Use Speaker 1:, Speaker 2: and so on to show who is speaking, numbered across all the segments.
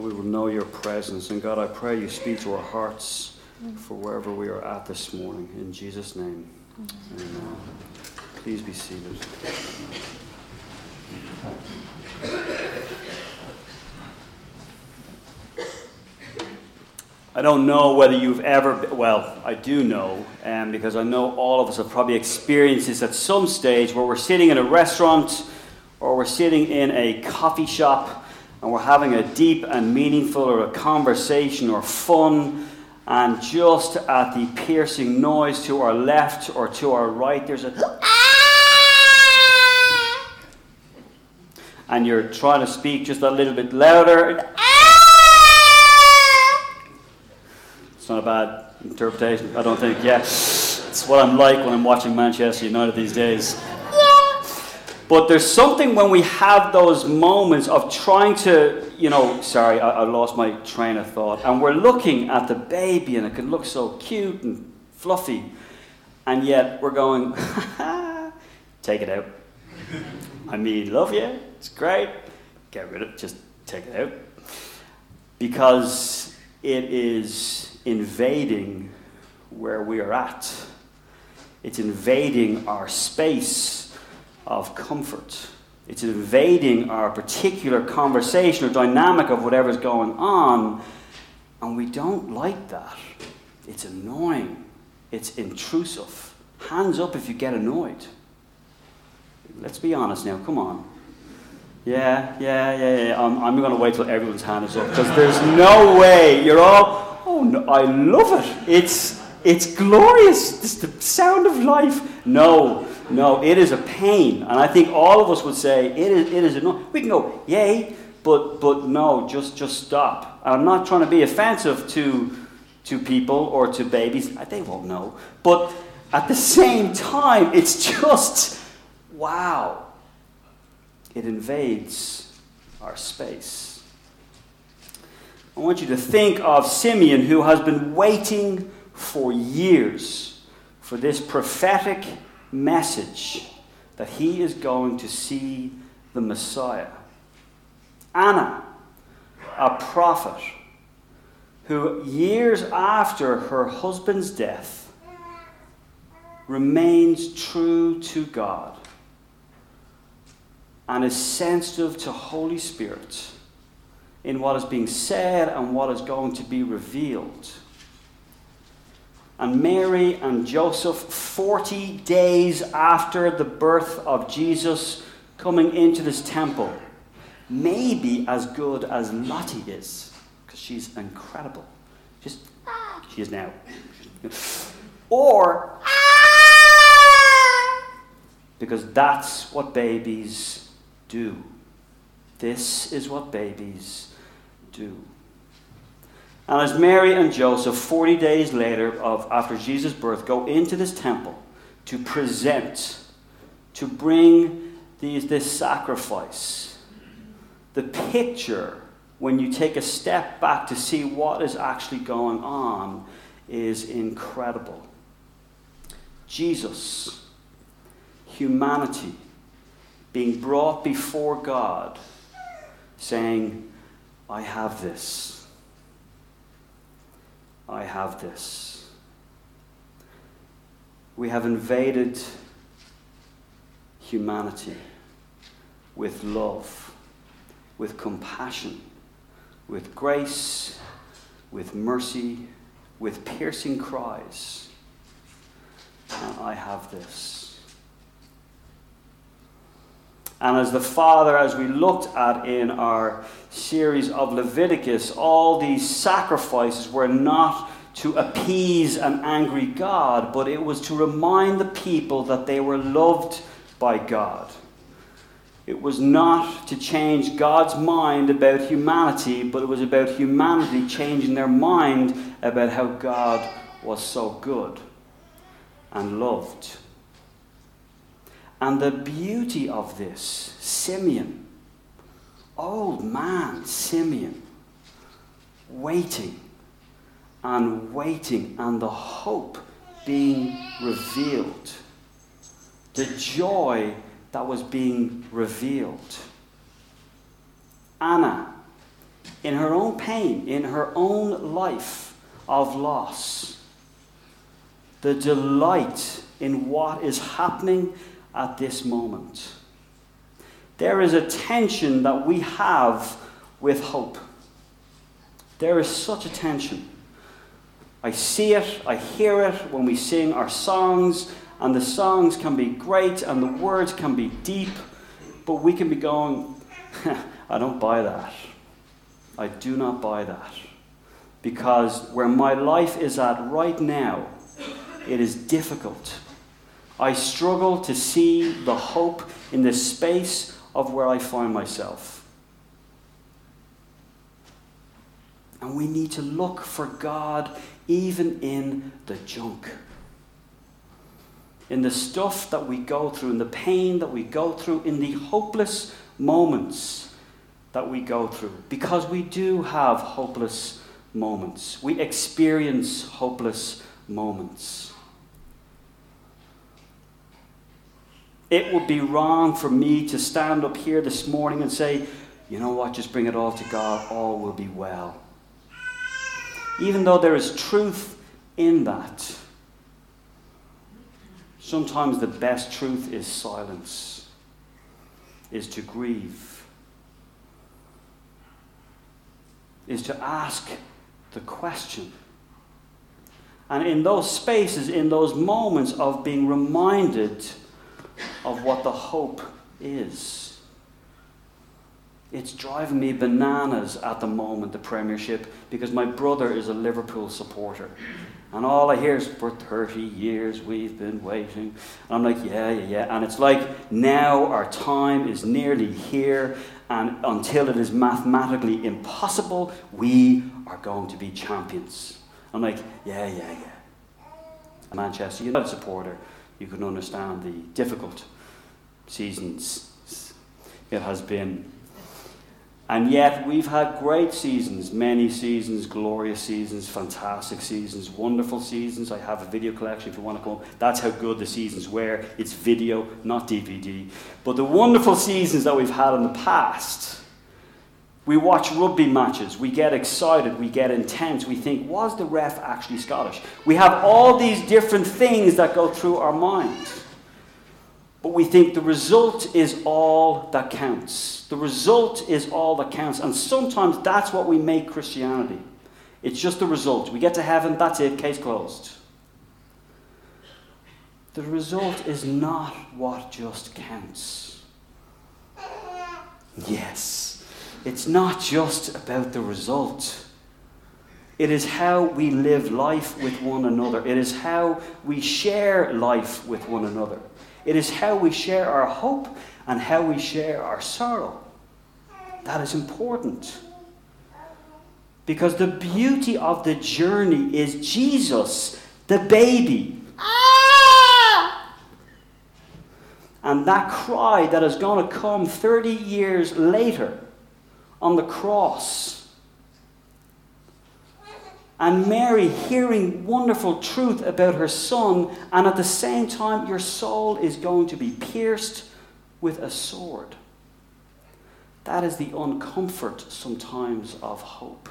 Speaker 1: We will know your presence. And God, I pray you speak to our hearts for wherever we are at this morning. In Jesus' name. Amen. Please be seated. I don't know whether you've ever, I do know, because I know all of us have probably experienced this at some stage where we're sitting in a restaurant or we're sitting in a coffee shop and we're having a deep and meaningful or a conversation or fun, and just at the piercing noise to our left or to our right, there's a and you're trying to speak just a little bit louder. It's not a bad interpretation, I don't think. Yeah, it's what I'm like when I'm watching Manchester United these days. But there's something when we have those moments of trying to, I lost my train of thought. And we're looking at the baby and it can look so cute and fluffy. And yet we're going, take it out. I mean, love you, it's great. Get rid of it, just take it out. Because it is invading where we are at. It's invading our space of comfort. It's invading our particular conversation or dynamic of whatever's going on, and we don't like that. It's annoying. It's intrusive. Hands up if you get annoyed. Let's be honest now, come on. Yeah. I'm going to wait till everyone's hand is up, because there's no way you're all, oh no, I love it. It's glorious. It's the sound of life. No, it is a pain. And I think all of us would say it is annoying. We can go, yay, but no, just stop. And I'm not trying to be offensive to people or to babies. They won't know. But at the same time, it's just, wow. It invades our space. I want you to think of Simeon, who has been waiting for years for this prophetic message that he is going to see the Messiah. Anna, a prophet, who years after her husband's death remains true to God and is sensitive to Holy Spirit in what is being said and what is going to be revealed. And Mary and Joseph, 40 days after the birth of Jesus, coming into this temple, may be as good as Lottie is, because she's incredible. She is now. Or, because that's what babies do. This is what babies do. And as Mary and Joseph, 40 days later, after Jesus' birth, go into this temple to present, to bring this sacrifice, the picture, when you take a step back to see what is actually going on, is incredible. Jesus, humanity, being brought before God, saying, I have this. I have this. We have invaded humanity with love, with compassion, with grace, with mercy, with piercing cries. And I have this. And as the Father, as we looked at in our series of Leviticus, all these sacrifices were not to appease an angry God, but it was to remind the people that they were loved by God. It was not to change God's mind about humanity, but it was about humanity changing their mind about how God was so good and loved. And the beauty of this, Simeon, old man Simeon, waiting, and the hope being revealed, the joy that was being revealed. Anna, in her own pain, in her own life of loss, the delight in what is happening at this moment. There is a tension that we have with hope. There is such a tension. I see it, I hear it when we sing our songs, and the songs can be great and the words can be deep, but we can be going, I don't buy that. I do not buy that. Because where my life is at right now, it is difficult. I struggle to see the hope in the space of where I find myself. And we need to look for God even in the junk. In the stuff that we go through, in the pain that we go through, in the hopeless moments that we go through. Because we do have hopeless moments. We experience hopeless moments. It would be wrong for me to stand up here this morning and say, you know what, just bring it all to God, all will be well. Even though there is truth in that, sometimes the best truth is silence, is to grieve, is to ask the question. And in those spaces, in those moments of being reminded of what the hope is, it's driving me bananas at the moment, the Premiership, because my brother is a Liverpool supporter. And all I hear is, for 30 years we've been waiting. And I'm like, yeah. And it's like, now our time is nearly here, and until it is mathematically impossible, we are going to be champions. I'm like, yeah. A Manchester United supporter, you can understand the difficult seasons it has been. And yet we've had great seasons, many seasons, glorious seasons, fantastic seasons, wonderful seasons. I have a video collection if you want to go. That's how good the seasons were. It's video, not DVD. But the wonderful seasons that we've had in the past, we watch rugby matches, we get excited, we get intense, we think, was the ref actually Scottish? We have all these different things that go through our mind. But we think the result is all that counts. The result is all that counts. And sometimes that's what we make Christianity. It's just the result. We get to heaven, that's it, case closed. The result is not what just counts. Yes, it's not just about the result. It is how we live life with one another. It is how we share life with one another. It is how we share our hope and how we share our sorrow. That is important. Because the beauty of the journey is Jesus, the baby. And that cry that is going to come 30 years later on the cross. And Mary hearing wonderful truth about her son, and at the same time your soul is going to be pierced with a sword. That is the uncomfort sometimes of hope.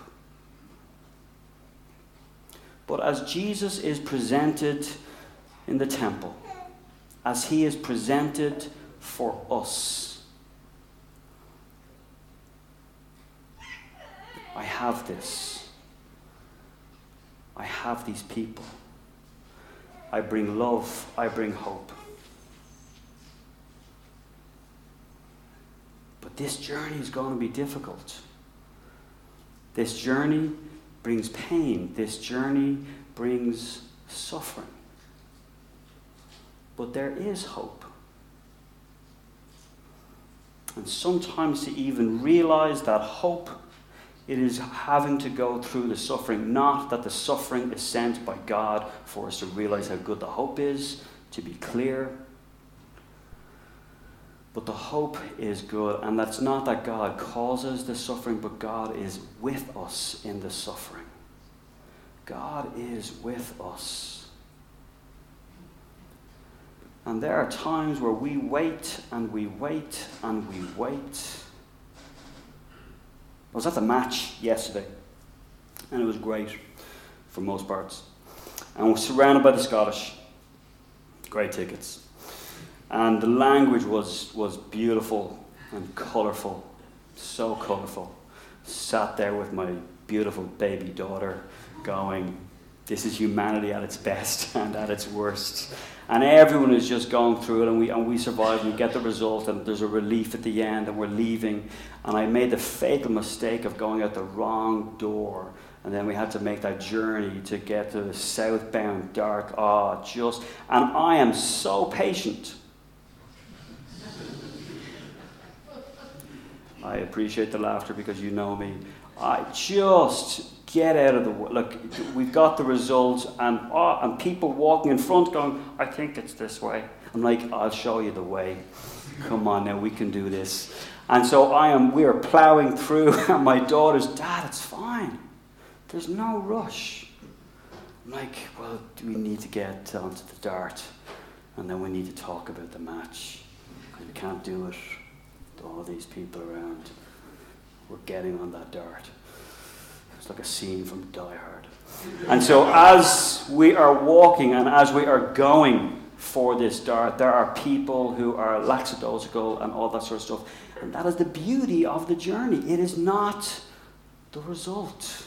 Speaker 1: But as Jesus is presented in the temple, as he is presented for us, I have this. I have these people. I bring love. I bring hope. But this journey is going to be difficult. This journey brings pain. This journey brings suffering. But there is hope. And sometimes to even realize that hope, it is having to go through the suffering, not that the suffering is sent by God for us to realize how good the hope is, to be clear. But the hope is good, and that's not that God causes the suffering, but God is with us in the suffering. God is with us. And there are times where we wait and we wait and we wait. I was at the match yesterday, and it was great for most parts. And we're surrounded by the Scottish. Great tickets. And the language was beautiful and colourful. So colourful. Sat there with my beautiful baby daughter going, this is humanity at its best and at its worst. And everyone is just going through it, and we survive, and we get the result, and there's a relief at the end, and we're leaving. And I made the fatal mistake of going out the wrong door. And then we had to make that journey to get to the southbound Dart. And I am so patient. I appreciate the laughter because you know me. I just get out of the way. Look, we've got the results, and people walking in front going, I think it's this way. I'm like, I'll show you the way. Come on now, we can do this. And so we are ploughing through, and my daughter's, Dad, it's fine. There's no rush. I'm like, well, do we need to get onto the Dart? And then we need to talk about the match. Because we can't do it with all these people around. We're getting on that Dart. It's like a scene from Die Hard. And so as we are walking and as we are going for this Dart, there are people who are lackadaisical and all that sort of stuff. And that is the beauty of the journey. It is not the result.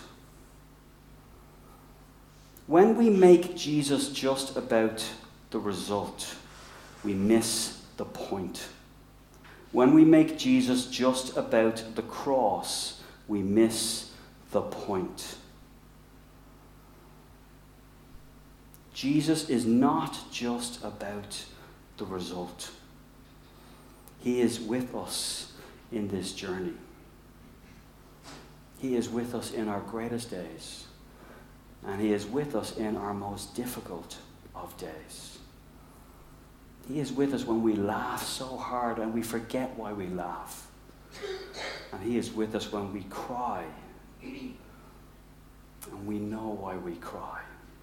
Speaker 1: When we make Jesus just about the result, we miss the point. When we make Jesus just about the cross, we miss the point. Jesus is not just about the result. He is with us in this journey. He is with us in our greatest days. And He is with us in our most difficult of days. He is with us when we laugh so hard and we forget why we laugh. And He is with us when we cry. And we know why we cry.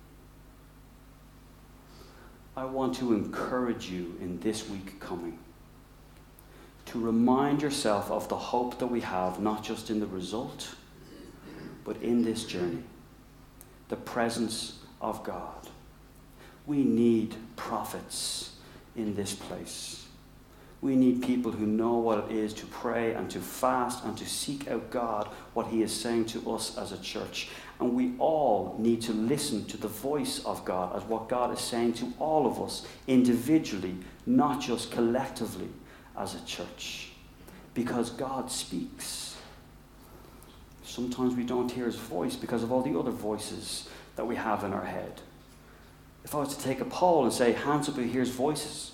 Speaker 1: I want to encourage you in this week coming to remind yourself of the hope that we have, not just in the result, but in this journey. The presence of God. We need prophets in this place. We need people who know what it is to pray and to fast and to seek out God, what He is saying to us as a church. And we all need to listen to the voice of God as what God is saying to all of us individually, not just collectively as a church. Because God speaks. Sometimes we don't hear His voice because of all the other voices that we have in our head. If I was to take a poll and say, hands up who hears voices.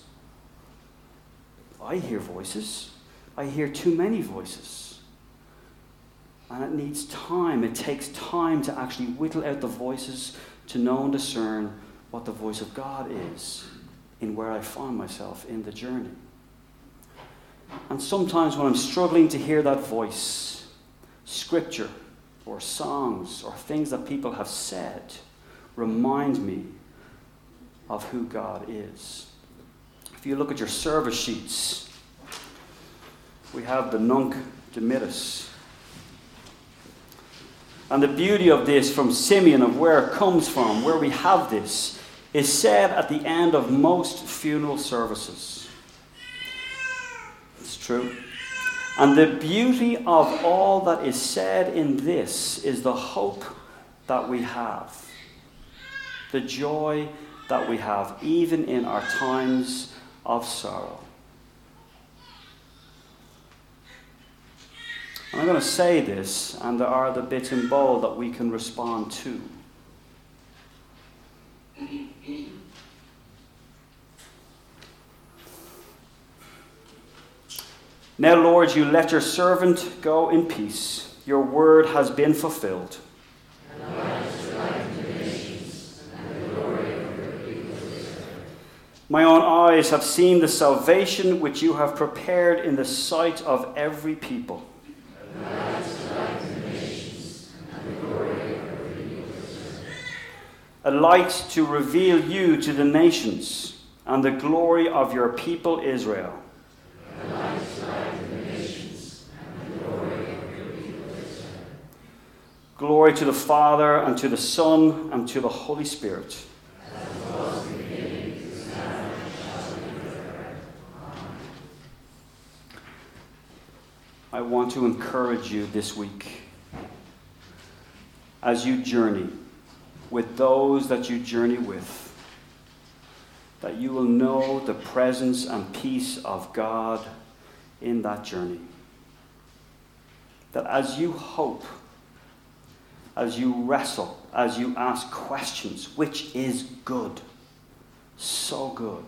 Speaker 1: I hear voices. I hear too many voices. And it needs time. It takes time to actually whittle out the voices to know and discern what the voice of God is in where I find myself in the journey. And sometimes when I'm struggling to hear that voice, Scripture or songs or things that people have said remind me of who God is. If you look at your service sheets, we have the Nunc Dimittis. And the beauty of this from Simeon, of where it comes from, where we have this, is said at the end of most funeral services. It's true. And the beauty of all that is said in this is the hope that we have. The joy that we have, even in our times of sorrow. And I'm going to say this, and there are the bits in bold that we can respond to. Now, Lord, you let your servant go in peace. Your word has been fulfilled. My own eyes have seen the salvation which you have prepared in the sight of every people. A light to reveal you to the nations and the glory of your people Israel. Glory to the Father, and to the Son, and to the Holy Spirit. I want to encourage you this week, as you journey with those that you journey with, that you will know the presence and peace of God in that journey. That as you hope, as you wrestle, as you ask questions, which is good, so good,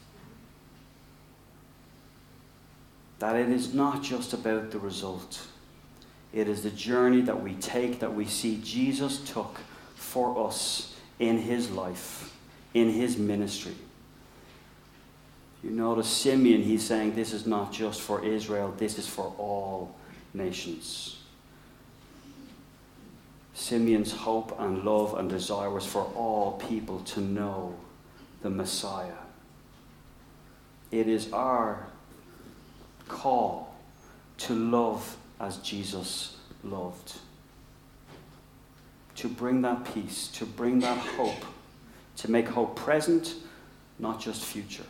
Speaker 1: that it is not just about the result. It is the journey that we take, that we see Jesus took for us in his life, in his ministry. You notice Simeon, he's saying this is not just for Israel, this is for all nations. Simeon's hope and love and desire was for all people to know the Messiah. It is our call to love as Jesus loved. To bring that peace, to bring that hope, to make hope present, not just future.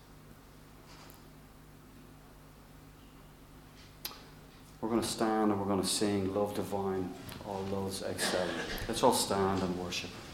Speaker 1: We're going to stand and we're going to sing Love Divine, All Loves Excel. Let's all stand and worship.